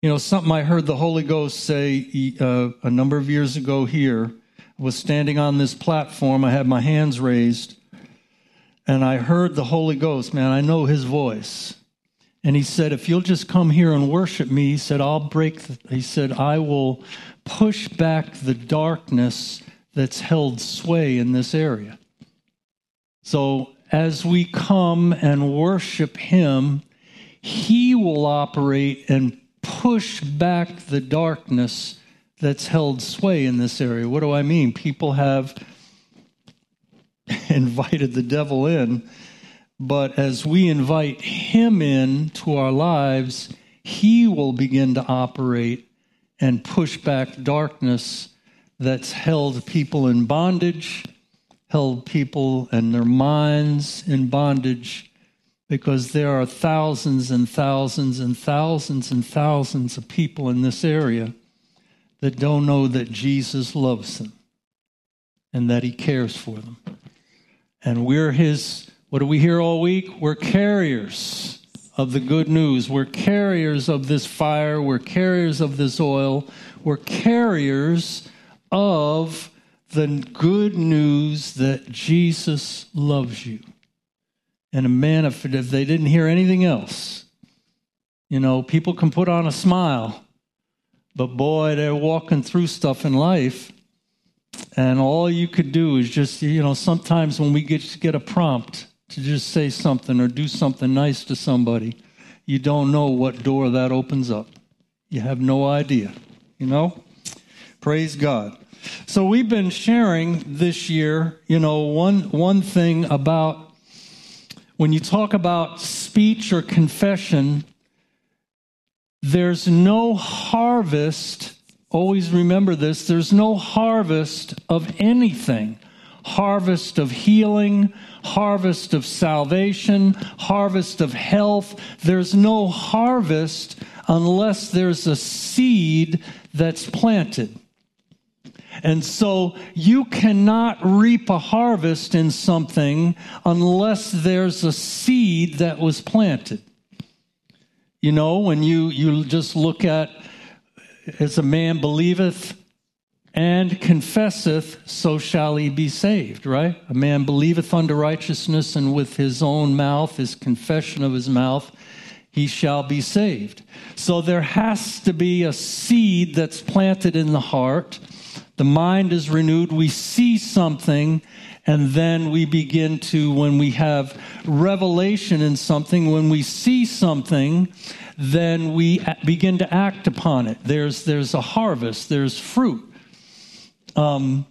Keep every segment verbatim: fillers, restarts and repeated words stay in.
You know, something I heard the Holy Ghost say uh, a number of years ago here. I was standing on this platform. I had my hands raised, and I heard the Holy Ghost. Man, I know his voice. And he said, if you'll just come here and worship me, he said, I'll break, the, he said, I will push back the darkness that's held sway in this area. So as we come and worship him, he will operate and push back the darkness that's held sway in this area. What do I mean? People have invited the devil in, but as we invite him in to our lives, he will begin to operate and push back darkness that's held people in bondage, held people and their minds in bondage, because there are thousands and thousands and thousands and thousands of people in this area that don't know that Jesus loves them and that he cares for them. And we're his, what do we hear all week? We're carriers of the good news. We're carriers of this fire. We're carriers of this oil. We're carriers of the good news that Jesus loves you. And a man, if, if they didn't hear anything else, you know, people can put on a smile, but boy, they're walking through stuff in life, and all you could do is just, you know, sometimes when we get, get a prompt to just say something or do something nice to somebody, you don't know what door that opens up. You have no idea, you know? Praise God. So we've been sharing this year, you know, one one thing about when you talk about speech or confession, there's no harvest, always remember this, there's no harvest of anything. Harvest of healing, harvest of salvation, harvest of health. There's no harvest unless there's a seed that's planted. And so you cannot reap a harvest in something unless there's a seed that was planted. You know, when you, you just look at, as a man believeth and confesseth, so shall he be saved, right? A man believeth unto righteousness, and with his own mouth, his confession of his mouth, he shall be saved. So there has to be a seed that's planted in the heart. The mind is renewed. We see something, and then we begin to, when we have revelation in something, when we see something, then we begin to act upon it. There's there's a harvest. There's fruit. Um,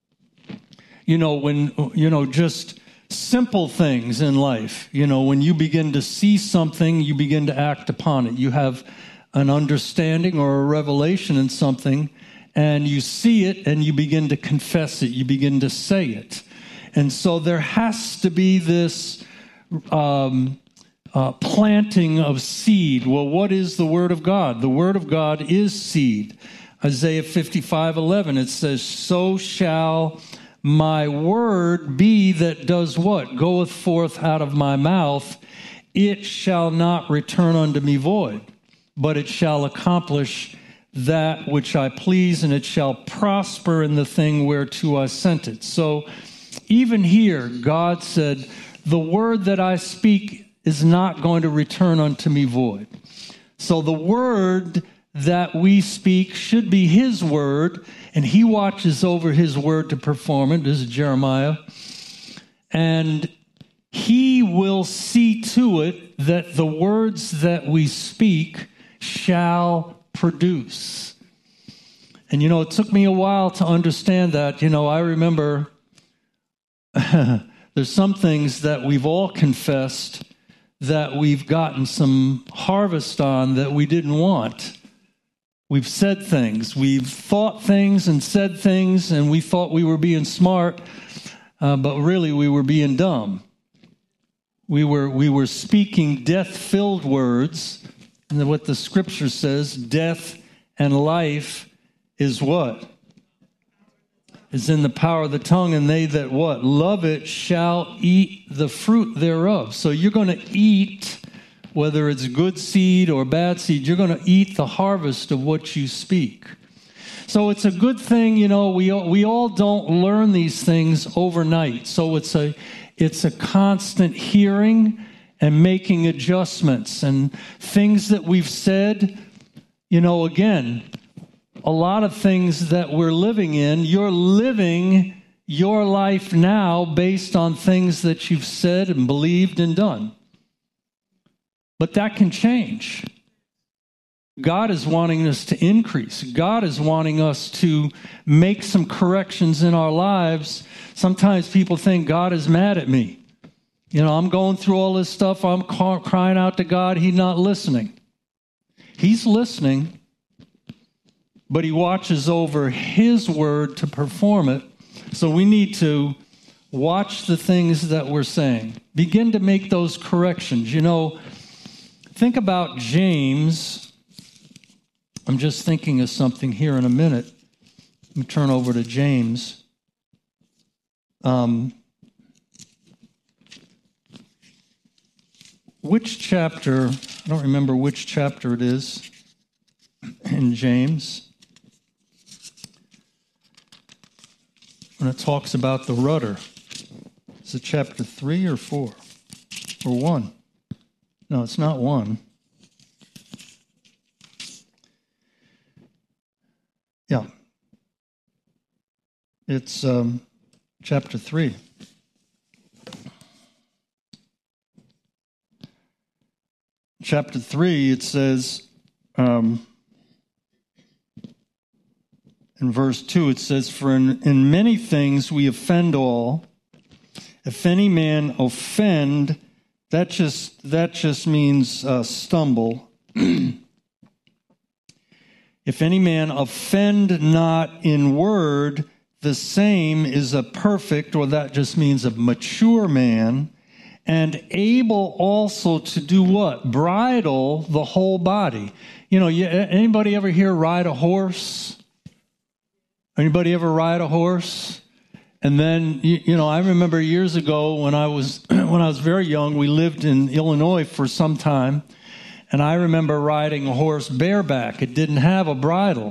you know, when, you know, just simple things in life. You know, when you begin to see something, you begin to act upon it. You have an understanding or a revelation in something, and you see it and you begin to confess it. You begin to say it. And so there has to be this um, uh, planting of seed. Well, what is the Word of God? The Word of God is seed. Isaiah fifty-five eleven, it says, so shall my word be that does what? Goeth forth out of my mouth. It shall not return unto me void, but it shall accomplish that which I please, and it shall prosper in the thing whereto I sent it. So even here, God said, the word that I speak is not going to return unto me void. So the word that we speak should be his word, and he watches over his word to perform it. This is Jeremiah. And he will see to it that the words that we speak shall produce. And, you know, it took me a while to understand that. You know, I remember there's some things that we've all confessed that we've gotten some harvest on that we didn't want. We've said things. We've thought things and said things, and we thought we were being smart, uh, but really we were being dumb. We were we were speaking death-filled words, and what the Scripture says, death and life is what? Is in the power of the tongue, and they that what? Love it shall eat the fruit thereof. So you're going to eat whether it's good seed or bad seed, you're going to eat the harvest of what you speak. So it's a good thing, you know, we we all don't learn these things overnight. So it's a it's a constant hearing and making adjustments and things that we've said, you know, again, a lot of things that we're living in, you're living your life now based on things that you've said and believed and done. But that can change. God is wanting us to increase. God is wanting us to make some corrections in our lives. Sometimes people think God is mad at me. You know, I'm going through all this stuff. I'm crying out to God. He's not listening. He's listening, but he watches over his word to perform it. So we need to watch the things that we're saying. Begin to make those corrections. You know, think about James. I'm just thinking of something here in a minute. Let me turn over to James. Um, which chapter, I don't remember which chapter it is in James, when it talks about the rudder. Is it chapter three or four? Or one? No, it's not one. Yeah. It's um, chapter three. Chapter three, it says, um, in verse two, it says, For in, in many things we offend all. If any man offend, that just, that just means uh, stumble. If any man offend not in word, the same is a perfect, or that just means a mature man, and able also to do what? Bridle the whole body. You know, anybody ever hear ride a horse? Anybody ever ride a horse? And then, you, you know, I remember years ago when I was when I was very young, we lived in Illinois for some time. And I remember riding a horse bareback. It didn't have a bridle.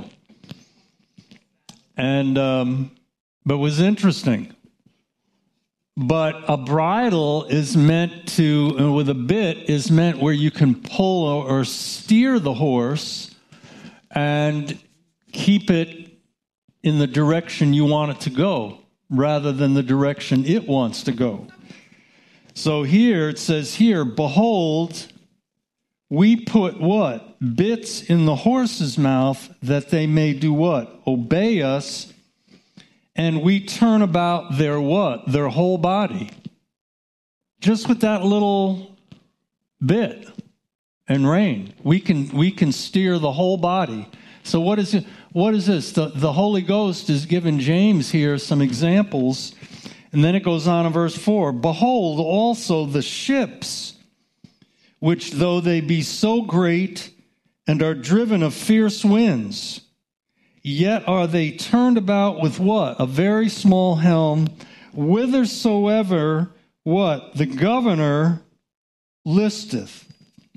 And, um, but it was interesting. But a bridle is meant to, with a bit, is meant where you can pull or steer the horse and keep it in the direction you want it to go, rather than the direction it wants to go. So here, it says here, behold, we put what? Bits in the horse's mouth that they may do what? Obey us. And we turn about their what? Their whole body. Just with that little bit and rein, we can we can steer the whole body. So what is it? What is this? The, the Holy Ghost is giving James here some examples. And then it goes on in verse four. Behold also the ships, which though they be so great and are driven of fierce winds, yet are they turned about with what? A very small helm, whithersoever what? The governor listeth.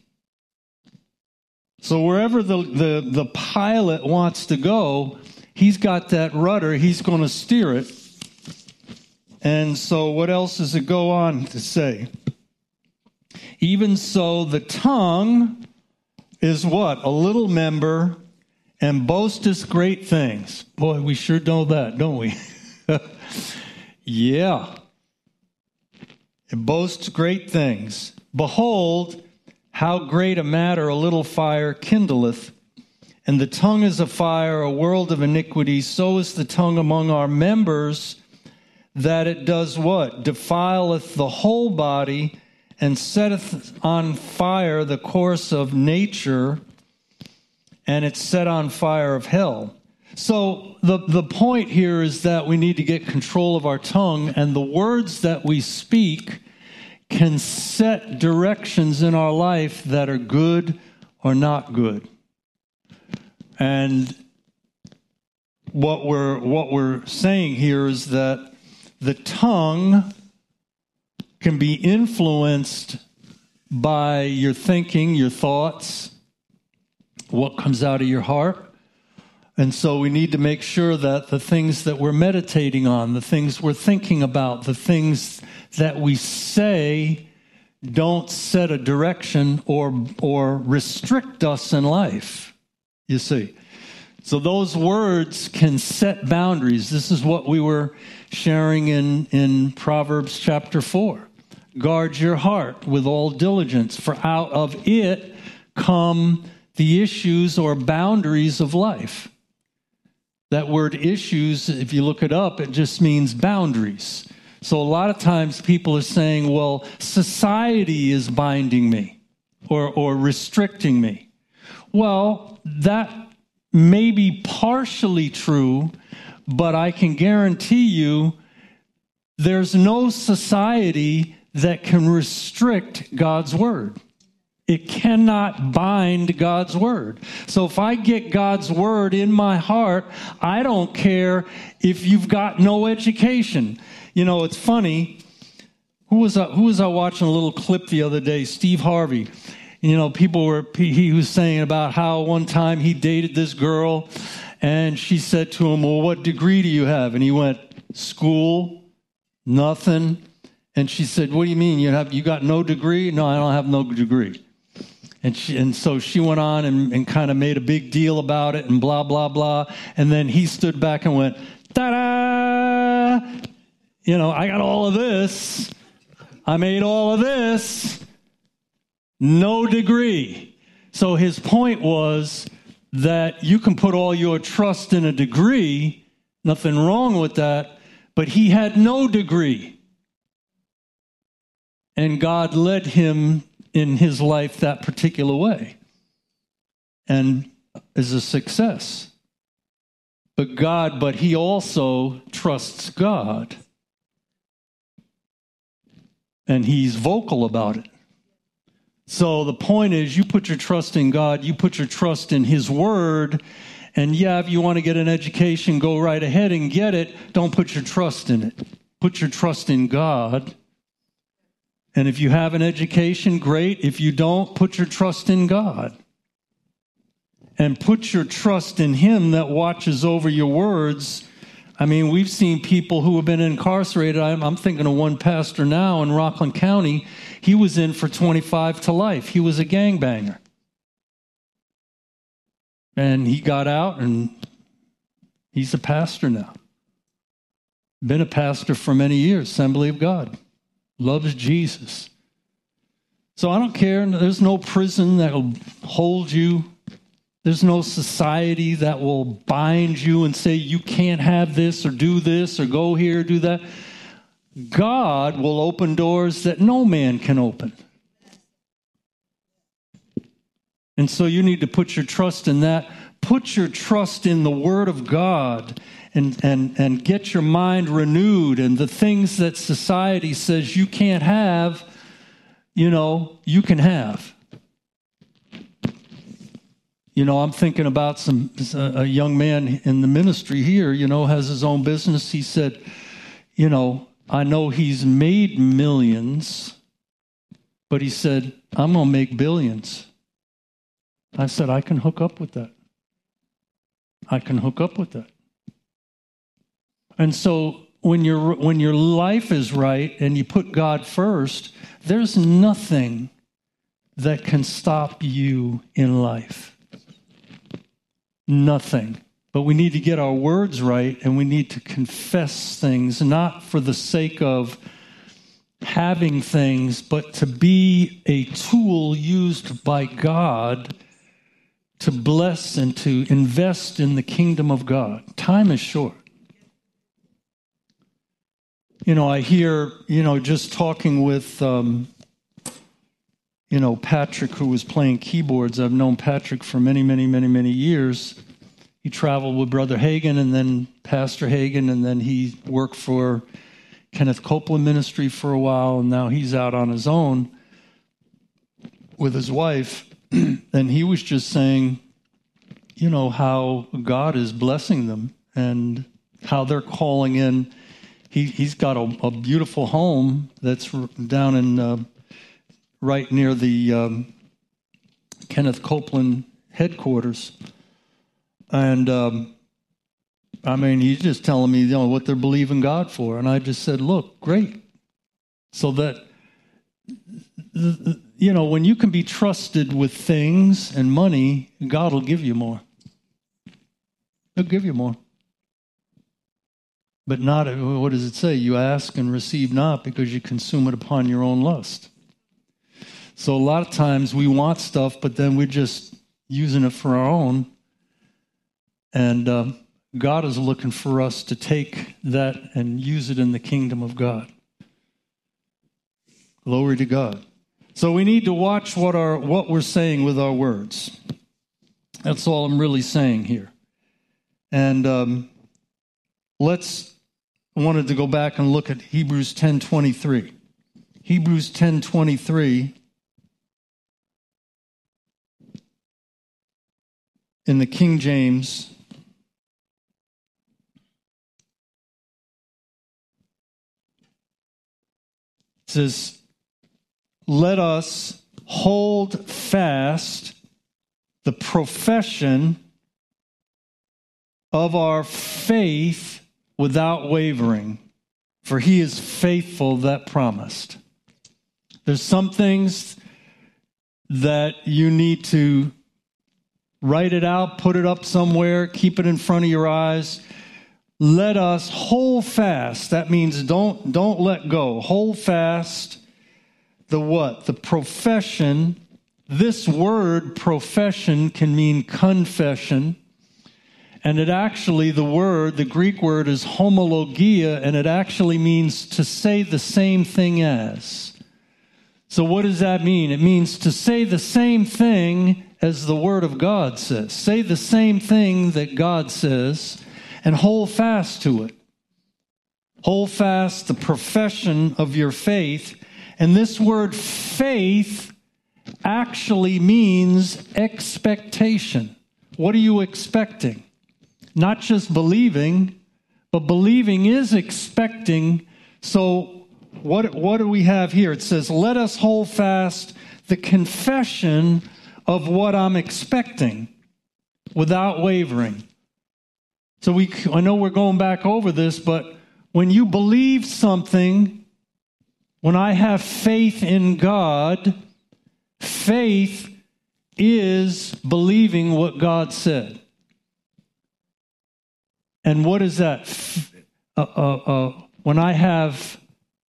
So wherever the, the, the pilot wants to go, he's got that rudder, he's going to steer it. And so what else does it go on to say? Even so, the tongue is what? A little member, and boasteth great things. Boy, we sure know that, don't we? Yeah. It boasts great things. Behold, how great a matter a little fire kindleth. And the tongue is a fire, a world of iniquity. So is the tongue among our members, that it does what? Defileth the whole body, and setteth on fire the course of nature, and it's set on fire of hell. So the, the point here is that we need to get control of our tongue, and the words that we speak can set directions in our life that are good or not good. And what we're what we're saying here is that the tongue can be influenced by your thinking, your thoughts, what comes out of your heart. And so we need to make sure that the things that we're meditating on, the things we're thinking about, the things that we say don't set a direction or or restrict us in life, you see. So those words can set boundaries. This is what we were sharing in, in Proverbs chapter four. Guard your heart with all diligence, for out of it come the issues or boundaries of life. That word issues, if you look it up, it just means boundaries. So a lot of times people are saying, well, society is binding me or, or restricting me. Well, that may be partially true, but I can guarantee you there's no society that can restrict God's word. It cannot bind God's word. So if I get God's word in my heart, I don't care if you've got no education. You know, it's funny. Who was I, who was I watching a little clip the other day? Steve Harvey. You know, people were, he was saying about how one time he dated this girl and she said to him, well, what degree do you have? And he went, school, nothing. And she said, what do you mean? You have, you got no degree? No, I don't have no degree. And she, and so she went on and, and kind of made a big deal about it and blah, blah, blah. And then he stood back and went, ta-da! You know, I got all of this. I made all of this. No degree. So his point was that you can put all your trust in a degree. Nothing wrong with that. But he had no degree. And God led him in his life that particular way and is a success. But God, but he also trusts God. And he's vocal about it. So the point is, you put your trust in God, you put your trust in his word, and yeah, if you want to get an education, go right ahead and get it. Don't put your trust in it. Put your trust in God. And if you have an education, great. If you don't, put your trust in God. And put your trust in him that watches over your words. I mean, we've seen people who have been incarcerated. I'm, I'm thinking of one pastor now in Rockland County. He was in for twenty-five to life. He was a gangbanger. And he got out and he's a pastor now. Been a pastor for many years, Assembly of God. Loves Jesus. So I don't care. There's no prison that will hold you. There's no society that will bind you and say you can't have this or do this or go here, do that. God will open doors that no man can open. And so you need to put your trust in that. Put your trust in the Word of God and, and, and get your mind renewed. And the things that society says you can't have, you know, you can have. You know, I'm thinking about some a young man in the ministry here, you know, has his own business. He said, you know, I know he's made millions, but he said, I'm going to make billions. I said, I can hook up with that. I can hook up with that. And so when your when your life is right and you put God first, there's nothing that can stop you in life. Nothing. But we need to get our words right, and we need to confess things, not for the sake of having things, but to be a tool used by God to bless and to invest in the kingdom of God. Time is short. You know, I hear, you know, just talking with, um, you know, Patrick, who was playing keyboards. I've known Patrick for many, many, many, many years. He traveled with Brother Hagin and then Pastor Hagin, and then he worked for Kenneth Copeland Ministry for a while, and now he's out on his own with his wife. And he was just saying, you know, how God is blessing them and how they're calling in. He, he's got a, a beautiful home that's down in uh, right near the um, Kenneth Copeland headquarters. And, um, I mean, he's just telling me, you know, what they're believing God for. And I just said, look, great. So that, you know, when you can be trusted with things and money, God will give you more. He'll give you more. But not, what does it say? You ask and receive not because you consume it upon your own lust. So a lot of times we want stuff, but then we're just using it for our own. And um, God is looking for us to take that and use it in the kingdom of God. Glory to God. So we need to watch what our what we're saying with our words. That's all I'm really saying here. And um, let's I wanted to go back and look at Hebrews ten twenty-three. Hebrews ten twenty-three in the King James. It says, let us hold fast the profession of our faith without wavering, for he is faithful that promised. There's some things that you need to write it out, put it up somewhere, keep it in front of your eyes. Let us hold fast. That means don't, don't let go. Hold fast the what? The profession. This word profession can mean confession. And it actually, the word, the Greek word is homologia, and it actually means to say the same thing as. So what does that mean? It means to say the same thing as the Word of God says. Say the same thing that God says and hold fast to it. Hold fast the profession of your faith. And this word faith actually means expectation. What are you expecting? Not just believing, but believing is expecting. So what, what do we have here? It says, let us hold fast the confession of what I'm expecting without wavering. So we, I know we're going back over this, but when you believe something, when I have faith in God, faith is believing what God said. And what is that? Uh, uh, uh, when I have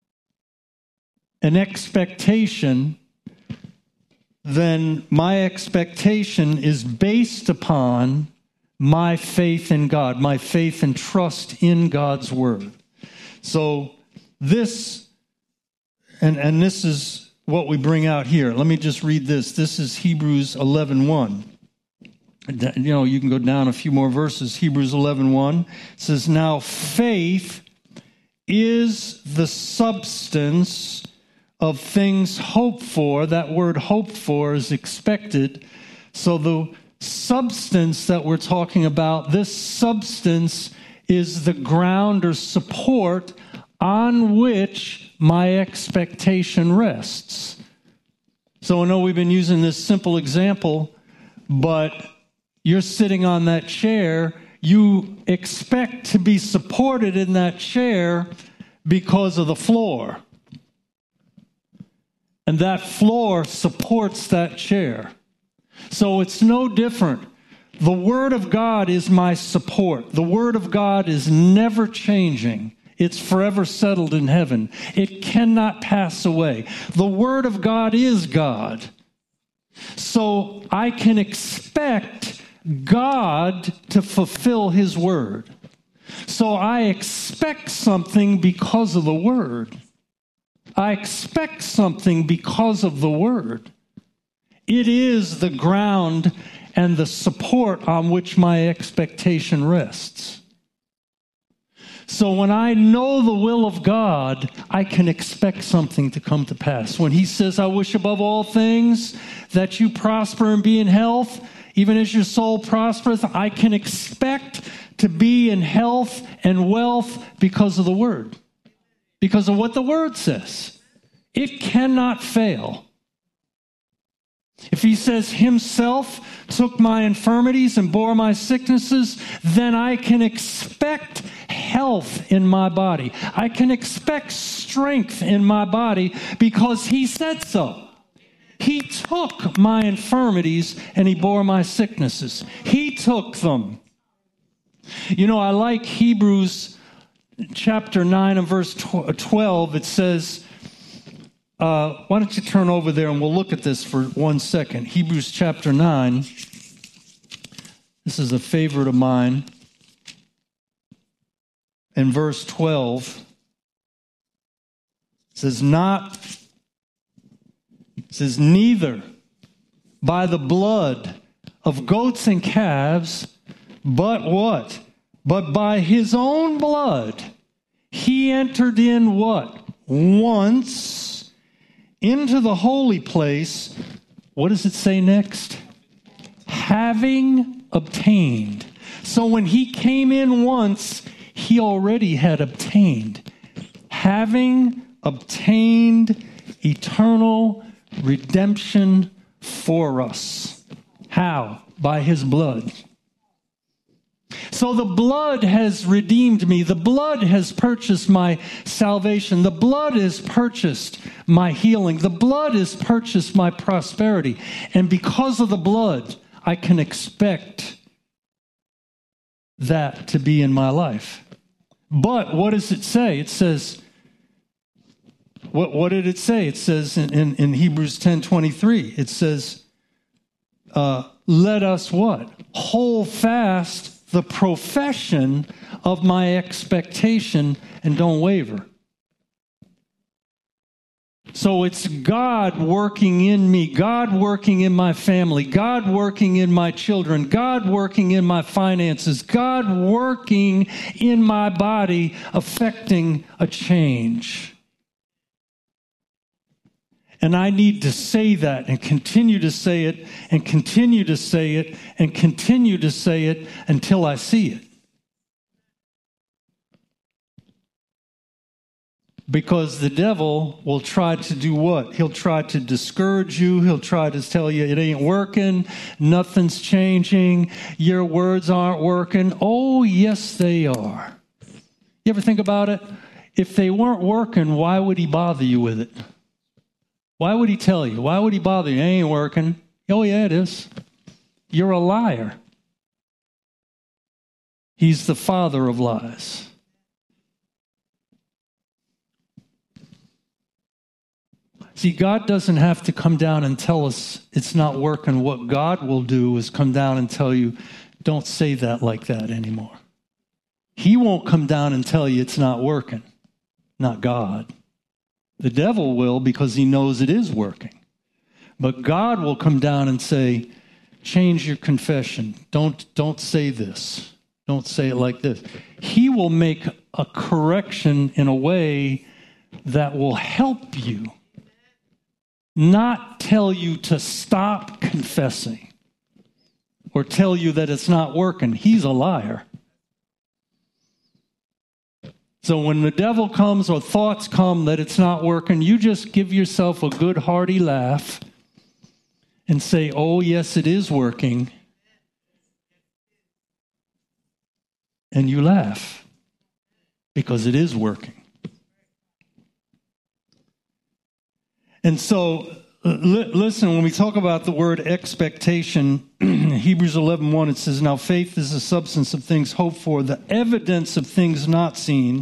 an expectation, then my expectation is based upon my faith in God, my faith and trust in God's word. So this, and, and this is what we bring out here. Let me just read this. This is Hebrews eleven one. You know, you can go down a few more verses. Hebrews eleven one says, now faith is the substance of things hoped for. That word hoped for is expected. So the substance that we're talking about, this substance is the ground or support on which my expectation rests. So I know we've been using this simple example, but you're sitting on that chair, you expect to be supported in that chair because of the floor. And that floor supports that chair. So it's no different. The Word of God is my support. The Word of God is never changing. It's forever settled in heaven. It cannot pass away. The Word of God is God. So I can expect God to fulfill His Word. So I expect something because of the Word. I expect something because of the Word. It is the ground and the support on which my expectation rests. So when I know the will of God, I can expect something to come to pass. When He says, I wish above all things that you prosper and be in health, even as your soul prospereth, I can expect to be in health and wealth because of the Word. Because of what the Word says. It cannot fail. If he says himself took my infirmities and bore my sicknesses, then I can expect health in my body. I can expect strength in my body because he said so. He took my infirmities and he bore my sicknesses. He took them. You know, I like Hebrews chapter nine and verse twelve. It says, uh, why don't you turn over there and we'll look at this for one second. Hebrews chapter nine. This is a favorite of mine. In verse twelve, it says, not, it says, neither by the blood of goats and calves, but what? But by his own blood, he entered in what? Once into the holy place. What does it say next? Having obtained. So when he came in once, he already had obtained. Having obtained eternal redemption for us. How? By his blood. So the blood has redeemed me. The blood has purchased my salvation. The blood has purchased my healing. The blood has purchased my prosperity. And because of the blood, I can expect that to be in my life. But what does it say? It says, what, what did it say? It says in, in, in Hebrews ten twenty-three, it says, uh, let us what? Hold fast the profession of my expectation and don't waver. So it's God working in me, God working in my family, God working in my children, God working in my finances, God working in my body, affecting a change. And I need to say that and continue to say it and continue to say it and continue to say it until I see it. Because the devil will try to do what? He'll try to discourage you. He'll try to tell you it ain't working. Nothing's changing. Your words aren't working. Oh, yes, they are. You ever think about it? If they weren't working, why would he bother you with it? Why would he tell you? Why would he bother you? It ain't working. Oh, yeah, it is. You're a liar. He's the father of lies. See, God doesn't have to come down and tell us it's not working. What God will do is come down and tell you, don't say that like that anymore. He won't come down and tell you it's not working. Not God. The devil will because he knows it is working. But God will come down and say, change your confession. Don't, don't say this. Don't say it like this. He will make a correction in a way that will help you. Not tell you to stop confessing or tell you that it's not working. He's a liar. So when the devil comes or thoughts come that it's not working, you just give yourself a good hearty laugh and say, oh, yes, it is working. And you laugh because it is working. And so, li- listen, when we talk about the word expectation, Hebrews eleven one, it says, now faith is the substance of things hoped for, the evidence of things not seen.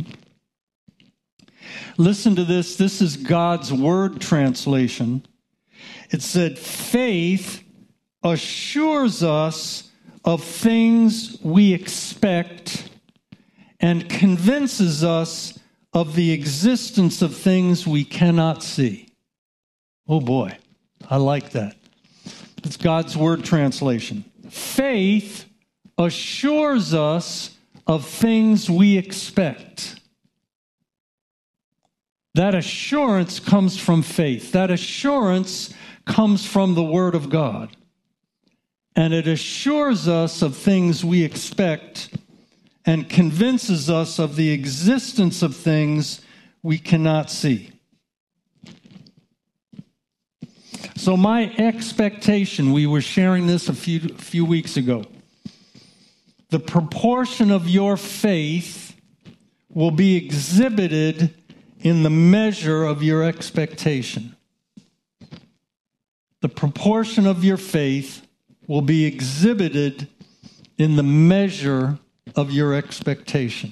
Listen to this. This is God's word translation. It said, faith assures us of things we expect and convinces us of the existence of things we cannot see. Oh boy, I like that. It's God's word translation. Faith assures us of things we expect. That assurance comes from faith. That assurance comes from the Word of God. And it assures us of things we expect and convinces us of the existence of things we cannot see. So my expectation, we were sharing this a few, few weeks ago. The proportion of your faith will be exhibited in the measure of your expectation. The proportion of your faith will be exhibited in the measure of your expectation.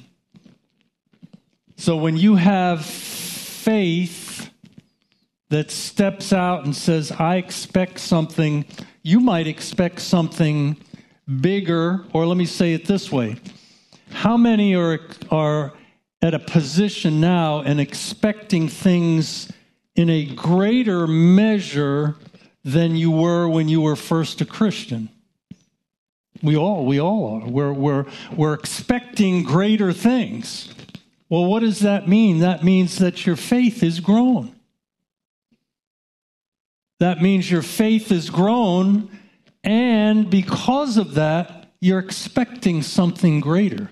So when you have faith that steps out and says, I expect something, you might expect something bigger, or let me say it this way. How many are, are at a position now and expecting things in a greater measure than you were when you were first a Christian? We all, we all are. We're, we're, we're expecting greater things. Well, what does that mean? That means that your faith is grown. That means your faith is grown, and because of that, you're expecting something greater.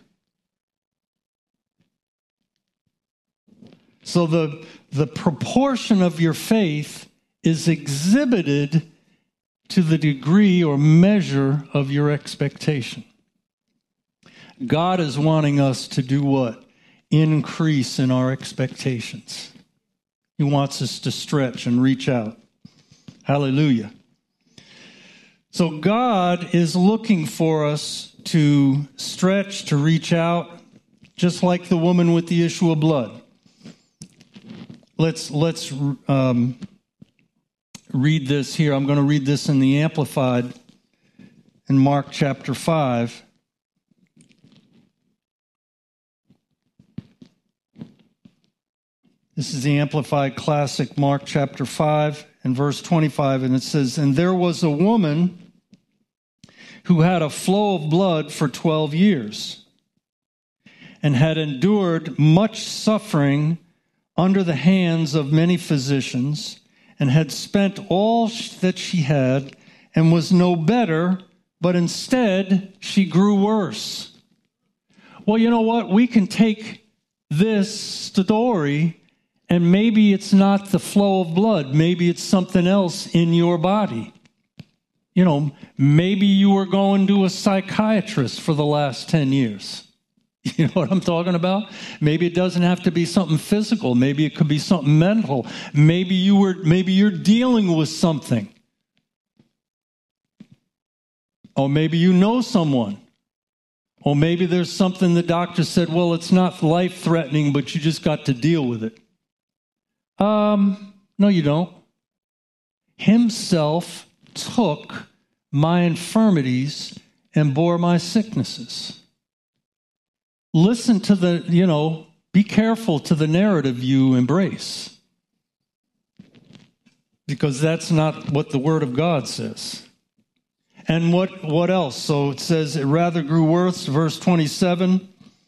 So the, the proportion of your faith is exhibited to the degree or measure of your expectation. God is wanting us to do what? Increase in our expectations. He wants us to stretch and reach out. Hallelujah. So God is looking for us to stretch, to reach out, just like the woman with the issue of blood. Let's let's um, read this here. I'm going to read this in the Amplified in Mark chapter five. This is the Amplified Classic, Mark chapter five and verse twenty-five, and it says, "And there was a woman who had a flow of blood for twelve years, and had endured much suffering under the hands of many physicians, and had spent all that she had, and was no better, but instead she grew worse." Well, you know what? We can take this story, and maybe it's not the flow of blood. Maybe it's something else in your body. You know, maybe you were going to a psychiatrist for the last ten years. You know what I'm talking about? Maybe it doesn't have to be something physical. Maybe it could be something mental. Maybe you were, maybe you're dealing with something. Or maybe you know someone. Or maybe there's something the doctor said, well, it's not life-threatening, but you just got to deal with it. Um, no, you don't. Himself took my infirmities and bore my sicknesses. Listen to the, you know, be careful to the narrative you embrace. Because that's not what the Word of God says. And what, what else? So it says, it rather grew worse, verse twenty-seven.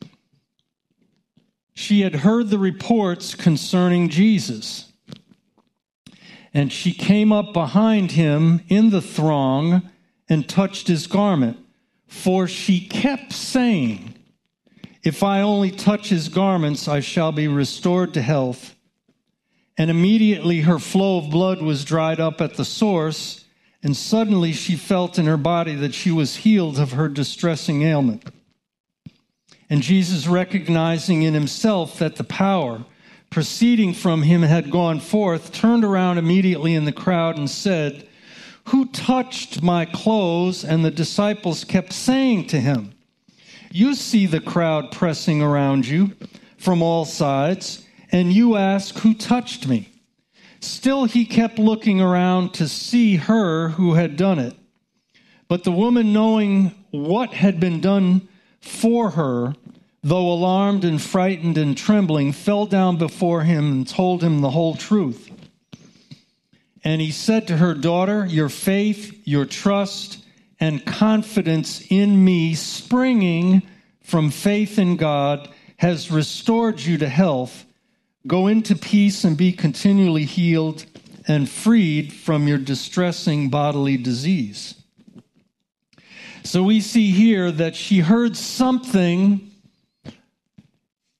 She had heard the reports concerning Jesus, and she came up behind him in the throng and touched his garment. For she kept saying, if I only touch his garments, I shall be restored to health. And immediately her flow of blood was dried up at the source, and suddenly she felt in her body that she was healed of her distressing ailment. And Jesus, recognizing in himself that the power proceeding from him had gone forth, turned around immediately in the crowd and said, who touched my clothes? And the disciples kept saying to him, you see the crowd pressing around you from all sides, and you ask, who touched me? Still he kept looking around to see her who had done it. But the woman, knowing what had been done for her, though alarmed and frightened and trembling, fell down before him and told him the whole truth. And he said to her, daughter, your faith, your trust, and confidence in me, springing from faith in God, has restored you to health. Go into peace and be continually healed and freed from your distressing bodily disease. So we see here that she heard something,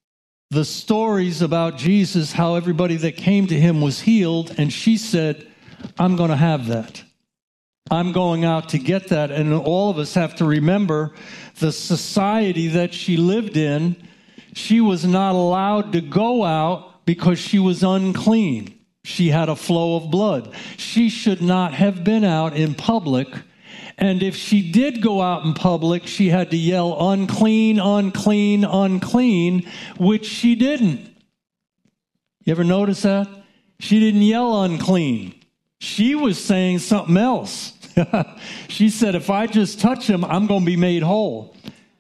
the stories about Jesus, how everybody that came to him was healed, and she said, I'm going to have that. I'm going out to get that. And all of us have to remember the society that she lived in. She was not allowed to go out because she was unclean. She had a flow of blood. She should not have been out in public. And if she did go out in public, she had to yell, unclean, unclean, unclean, which she didn't. You ever notice that? She didn't yell unclean. She was saying something else. She said, if I just touch him, I'm going to be made whole.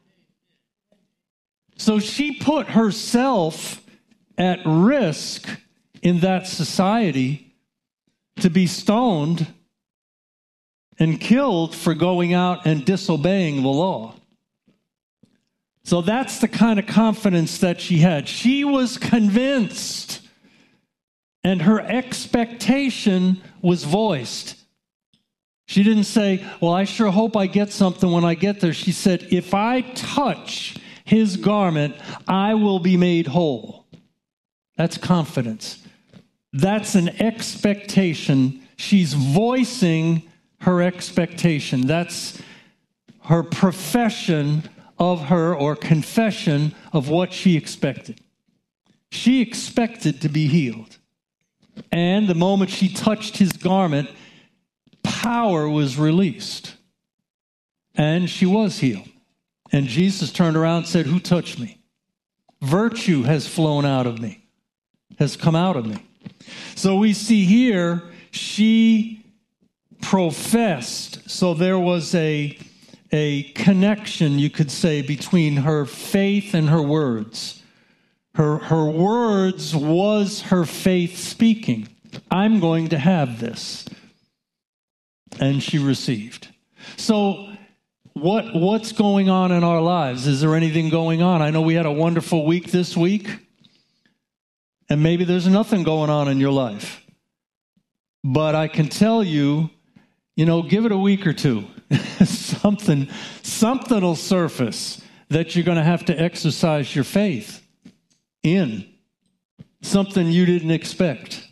So she put herself at risk in that society to be stoned and killed for going out and disobeying the law. So that's the kind of confidence that she had. She was convinced, and her expectation was voiced. She didn't say, well, I sure hope I get something when I get there. She said, if I touch his garment, I will be made whole. That's confidence. That's an expectation. She's voicing her expectation. That's her profession of her, or confession of what she expected. She expected to be healed. And the moment she touched his garment, power was released. And she was healed. And Jesus turned around and said, who touched me? Virtue has flown out of me, has come out of me. So we see here, she professed. So there was a, a connection, you could say, between her faith and her words. Her, her words was her faith speaking. I'm going to have this. And she received. So what what's going on in our lives? Is there anything going on? I know we had a wonderful week this week. And maybe there's nothing going on in your life. But I can tell you, you know, give it a week or two. something, something will surface that you're going to have to exercise your faith in. Something you didn't expect.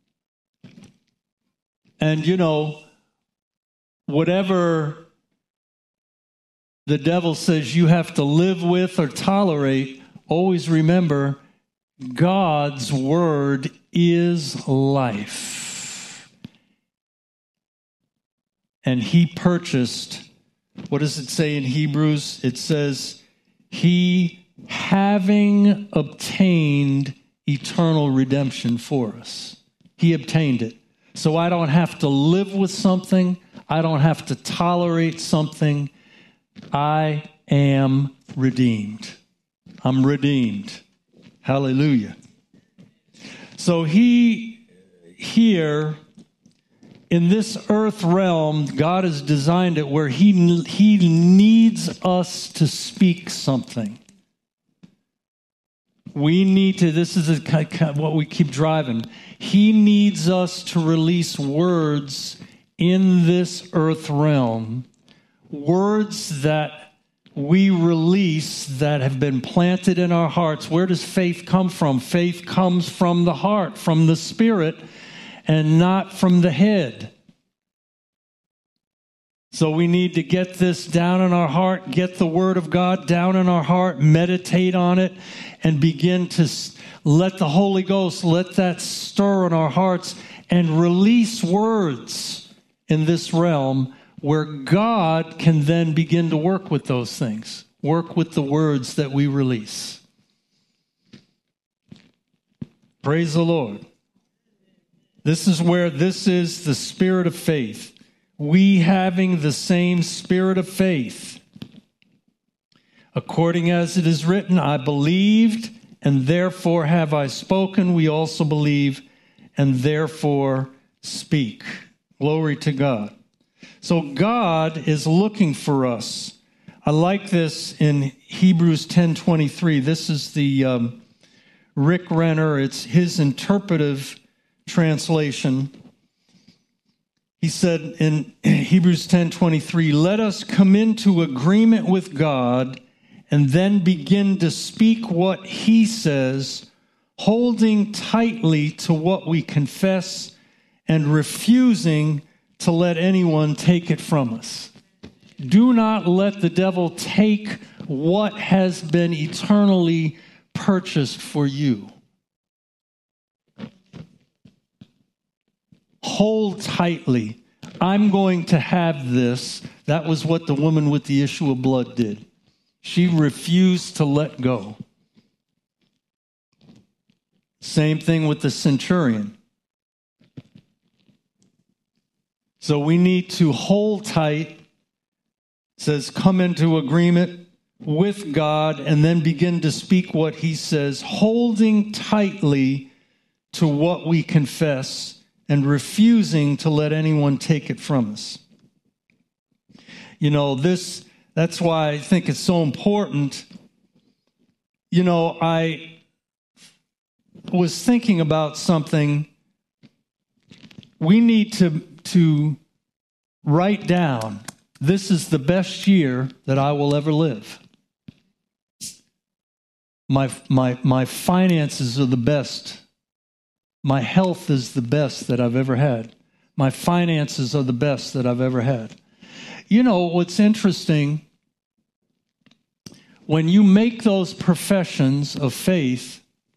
And, you know, whatever the devil says you have to live with or tolerate, always remember God's word is life. And he purchased, what does it say in Hebrews? It says, he having obtained eternal redemption for us. He obtained it. So I don't have to live with something. I don't have to tolerate something. I am redeemed. I'm redeemed. Hallelujah. So he, here, in this earth realm, God has designed it where he, he needs us to speak something. We need to, this is a, what we keep driving. He needs us to release words in this earth realm. Words that we release that have been planted in our hearts. Where does faith come from? Faith comes from the heart, from the spirit, and not from the head. So we need to get this down in our heart, get the word of God down in our heart, meditate on it, and begin to let the Holy Ghost, let that stir in our hearts and release words in this realm where God can then begin to work with those things, work with the words that we release. Praise the Lord. This is where this is the spirit of faith. We having the same spirit of faith. According as it is written, I believed, and therefore have I spoken. We also believe, and therefore speak. Glory to God. So God is looking for us. I like this in Hebrews ten twenty-three. This is the um, Rick Renner. It's his interpretive translation. He said in Hebrews ten twenty-three, let us come into agreement with God and then begin to speak what he says, holding tightly to what we confess and refusing to let anyone take it from us. Do not let the devil take what has been eternally purchased for you. Hold tightly. I'm going to have this. That was what the woman with the issue of blood did. She refused to let go. Same thing with the centurion. So we need to hold tight. It says, come into agreement with God and then begin to speak what he says, holding tightly to what we confess and refusing to let anyone take it from us. You know, this, that's why I think it's so important. You know, I was thinking about something. We need to, to write down, this is the best year that I will ever live. My, my, my finances are the best. My health is the best that I've ever had. My finances are the best that I've ever had. You know, what's interesting, when you make those professions of faith,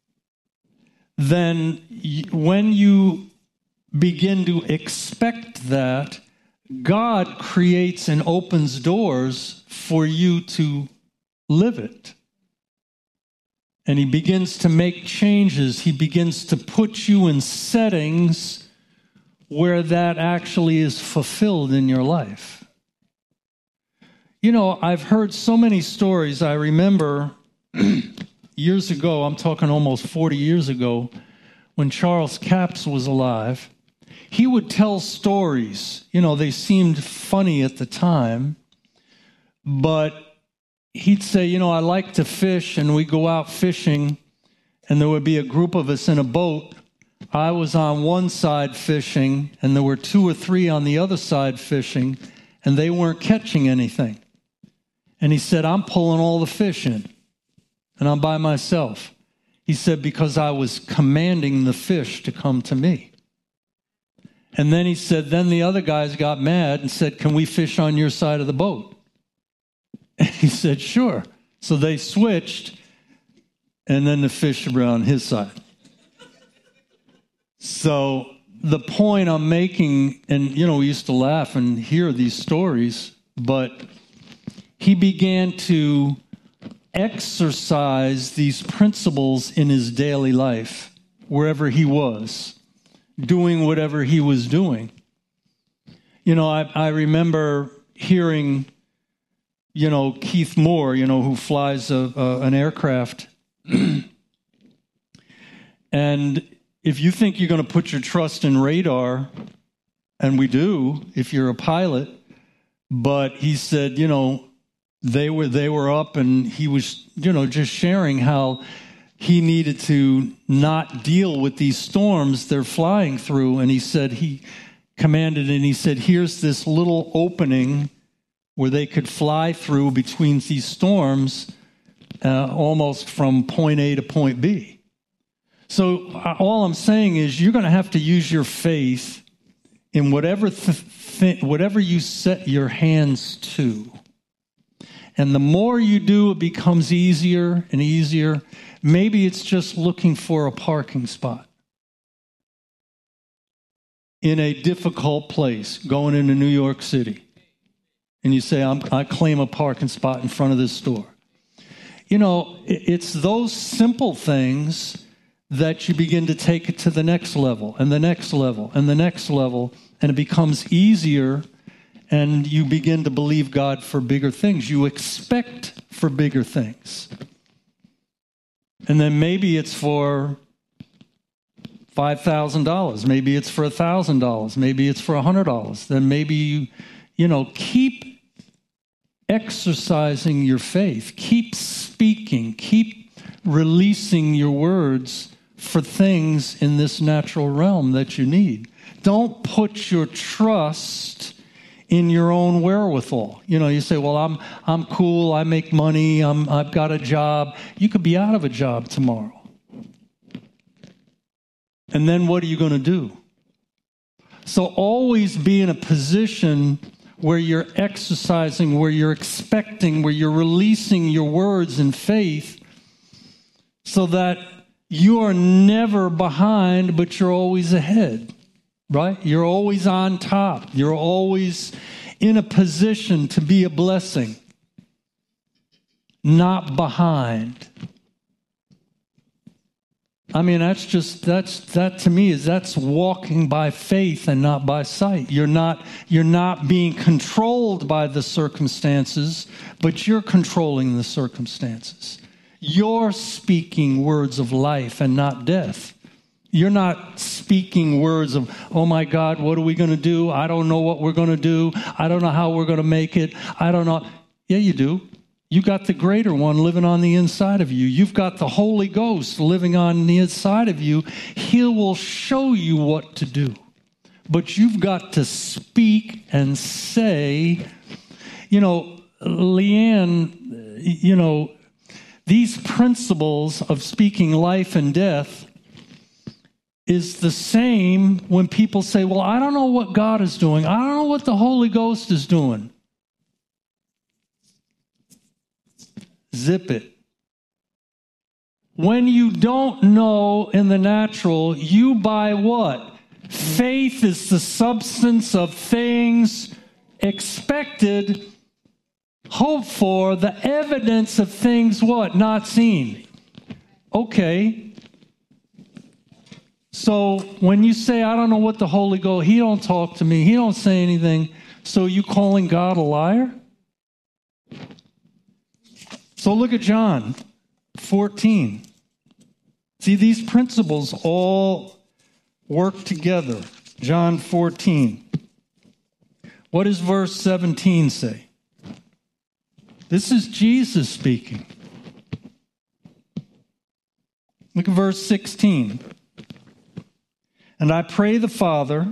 then when you begin to expect that, God creates and opens doors for you to live it. And he begins to make changes. He begins to put you in settings where that actually is fulfilled in your life. You know, I've heard so many stories. I remember years ago, I'm talking almost forty years ago, when Charles Capps was alive, he would tell stories. You know, they seemed funny at the time, but he'd say, you know, I like to fish, and we go out fishing, and there would be a group of us in a boat. I was on one side fishing, and there were two or three on the other side fishing, and they weren't catching anything. And he said, I'm pulling all the fish in, and I'm by myself. He said, because I was commanding the fish to come to me. And then he said, then the other guys got mad and said, can we fish on your side of the boat? And he said, sure. So they switched, and then the fish were on his side. So the point I'm making, and, you know, we used to laugh and hear these stories, but he began to exercise these principles in his daily life, wherever he was, doing whatever he was doing. You know, I, I remember hearing, you know, Keith Moore, you know, who flies a, a, an aircraft. And if you think you're going to put your trust in radar, and we do, if you're a pilot, but he said, you know, they were they were up, and he was, you know, just sharing how he needed to not deal with these storms they're flying through. And he said he commanded, and he said, here's this little opening where they could fly through between these storms, uh, almost from point A to point B. So uh, all I'm saying is you're going to have to use your faith in whatever th- th- whatever you set your hands to. And the more you do, it becomes easier and easier. Maybe it's just looking for a parking spot in a difficult place, going into New York City. And you say, I'm, I claim a parking spot in front of this store. You know, it's those simple things that you begin to take it to the next level and the next level and the next level, and it becomes easier, and you begin to believe God for bigger things. You expect for bigger things. And then maybe it's for five thousand dollars. Maybe it's for one thousand dollars. Maybe it's for one hundred dollars. Then maybe you, you know, keep exercising your faith. Keep speaking. Keep releasing your words for things in this natural realm that you need. Don't put your trust in your own wherewithal. You know, you say, well, I'm I'm cool, I make money, I'm, I've got a job. You could be out of a job tomorrow. And then what are you going to do? So always be in a position where you're exercising, where you're expecting, where you're releasing your words in faith so that you are never behind, but you're always ahead, right? You're always on top. You're always in a position to be a blessing, not behind. I mean, that's just, that's, that to me is, that's walking by faith and not by sight. You're not, you're not being controlled by the circumstances, but you're controlling the circumstances. You're speaking words of life and not death. You're not speaking words of, oh my God, what are we going to do? I don't know what we're going to do. I don't know how we're going to make it. I don't know. Yeah, you do. You got the greater one living on the inside of you. You've got the Holy Ghost living on the inside of you. He will show you what to do. But you've got to speak and say, you know, Leanne, you know, these principles of speaking life and death is the same when people say, well, I don't know what God is doing. I don't know what the Holy Ghost is doing. Zip it. When you don't know in the natural, you by what? Faith is the substance of things expected, hoped for, the evidence of things what? Not seen. Okay. So when you say, I don't know what the Holy Ghost, he don't talk to me, he don't say anything, so you calling God a liar? So look at John fourteen. See, these principles all work together. John fourteen. What does verse seventeen say? This is Jesus speaking. Look at verse sixteen. And I pray the Father,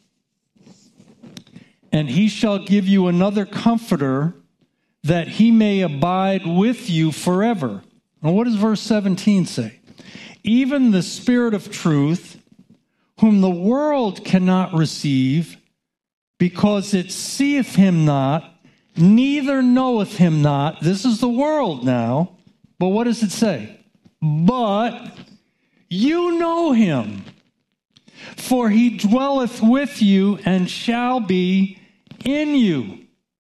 and he shall give you another comforter, that he may abide with you forever. Now, what does verse seventeen say? Even the Spirit of truth, whom the world cannot receive, because it seeth him not, neither knoweth him not. This is the world now. But what does it say? But you know him, for he dwelleth with you and shall be in you.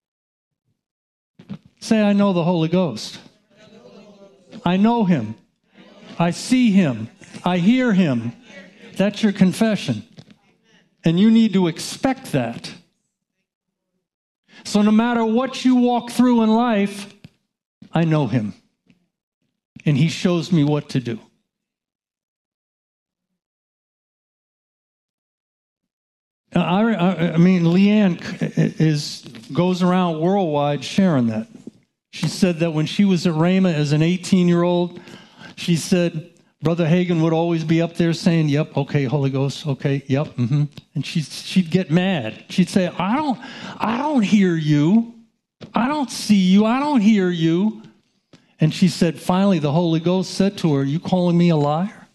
Say, I know the Holy Ghost. I know him. I see him. I hear him. That's your confession. And you need to expect that. So no matter what you walk through in life, I know him. And he shows me what to do. I, I, I mean, Leanne is goes around worldwide sharing that. She said that when she was at Rhema as an eighteen-year-old, she said Brother Hagin would always be up there saying, yep, okay, Holy Ghost, okay, yep, mm-hmm. And she'd, she'd get mad. She'd say, I don't, I don't hear you. I don't see you. I don't hear you. And she said, finally, the Holy Ghost said to her, are you calling me a liar?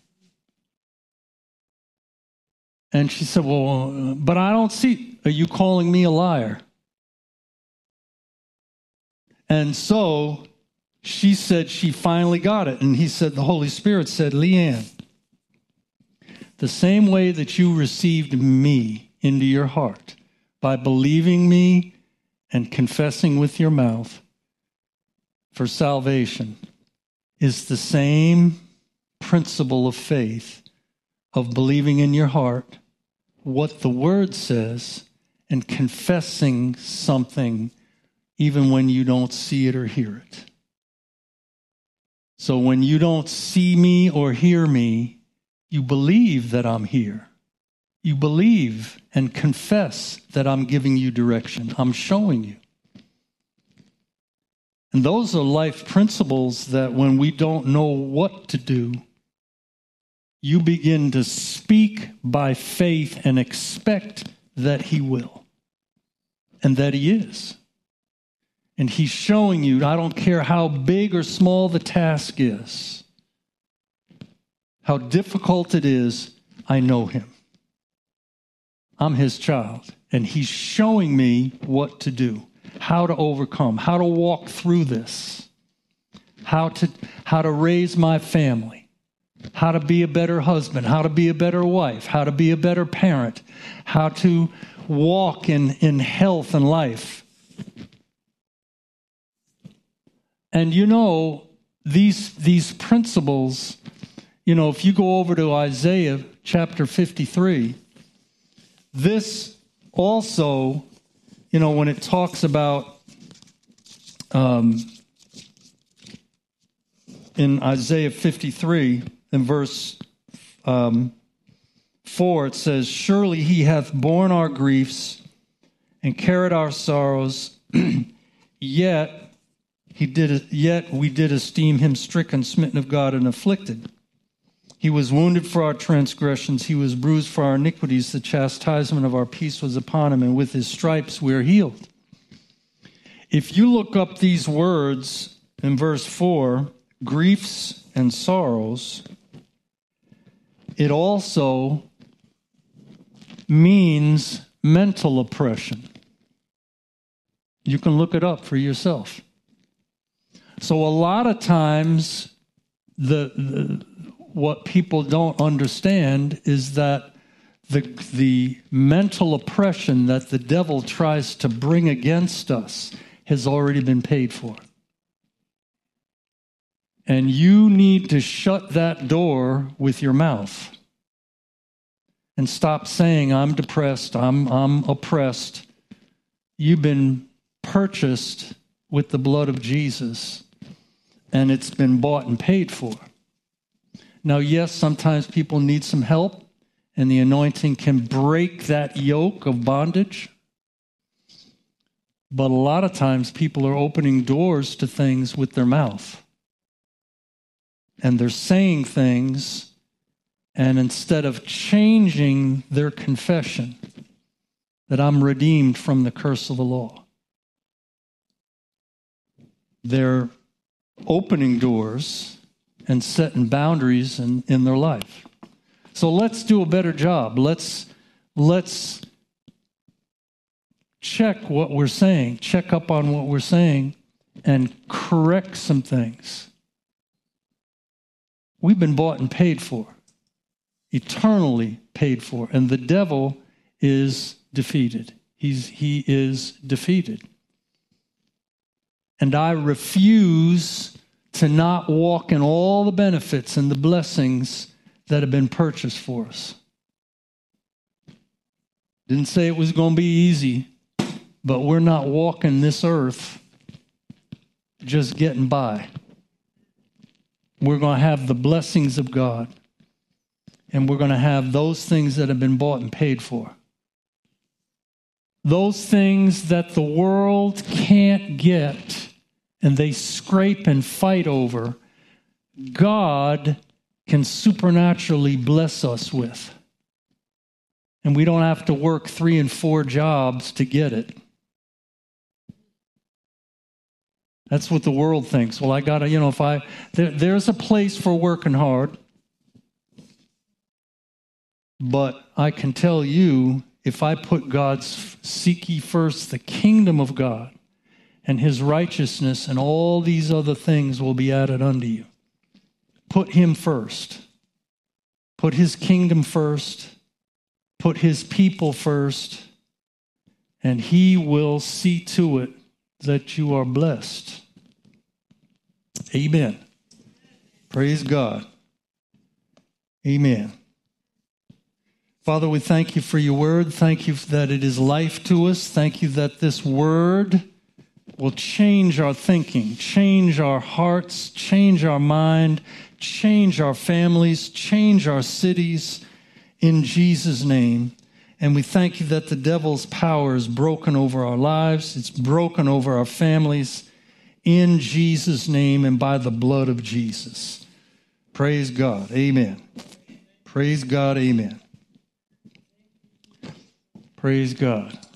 And she said, well, but I don't see, are you calling me a liar? And so she said she finally got it. And he said, the Holy Spirit said, Leanne, the same way that you received me into your heart by believing me and confessing with your mouth for salvation is the same principle of faith of believing in your heart what the Word says and confessing something even when you don't see it or hear it. So when you don't see me or hear me, you believe that I'm here. You believe and confess that I'm giving you direction. I'm showing you. And those are life principles that when we don't know what to do, you begin to speak by faith and expect that he will and that he is. And he's showing you, I don't care how big or small the task is, how difficult it is, I know him. I'm his child, and he's showing me what to do, how to overcome, how to walk through this, how to how to raise my family, how to be a better husband, how to be a better wife, how to be a better parent, how to walk in, in health and life. And you know, these these principles, you know, if you go over to Isaiah chapter fifty-three, this also, you know, when it talks about um, in Isaiah fifty-three, in verse um, four, it says, "Surely he hath borne our griefs and carried our sorrows, yet he did. Yet we did esteem him stricken, smitten of God, and afflicted. He was wounded for our transgressions. He was bruised for our iniquities. The chastisement of our peace was upon him, and with his stripes we are healed." If you look up these words in verse four, griefs and sorrows, it also means mental oppression. You can look it up for yourself. So a lot of times, the, the what people don't understand is that the the mental oppression that the devil tries to bring against us has already been paid for. And you need to shut that door with your mouth and stop saying, "I'm depressed, I'm I'm oppressed." You've been purchased with the blood of Jesus, and it's been bought and paid for. Now, yes, sometimes people need some help, and the anointing can break that yoke of bondage. But a lot of times people are opening doors to things with their mouth. And they're saying things, and instead of changing their confession that I'm redeemed from the curse of the law, they're opening doors and setting boundaries in, in their life. So let's do a better job. Let's let's check what we're saying, check up on what we're saying, and correct some things. We've been bought and paid for, eternally paid for, and the devil is defeated. He's he is defeated. And I refuse to not walk in all the benefits and the blessings that have been purchased for us. Didn't say it was going to be easy, but we're not walking this earth just getting by. We're going to have the blessings of God, and we're going to have those things that have been bought and paid for. Those things that the world can't get, and they scrape and fight over, God can supernaturally bless us with. And we don't have to work three and four jobs to get it. That's what the world thinks. Well, I got to, you know, if I, there, there's a place for working hard. But I can tell you, if I put God's, seek ye first the kingdom of God and his righteousness, and all these other things will be added unto you. Put him first. Put his kingdom first. Put his people first. And he will see to it that you are blessed. Amen. Praise God. Amen. Father, we thank you for your word. Thank you that it is life to us. Thank you that this word will change our thinking, change our hearts, change our mind, change our families, change our cities in Jesus' name. And we thank you that the devil's power is broken over our lives. It's broken over our families in Jesus' name and by the blood of Jesus. Praise God. Amen. Praise God. Amen. Praise God.